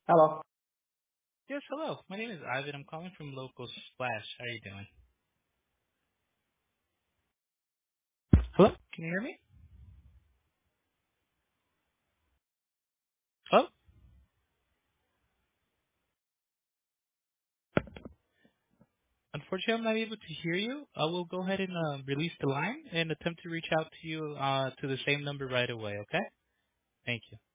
Hello. Yes, hello. My name is Ivan. I'm calling from Local Splash. How are you doing? Hello? Can you hear me? Hello? Unfortunately, I'm not able to hear you. I will go ahead and release the line and attempt to reach out to you to the same number right away, okay? Thank you.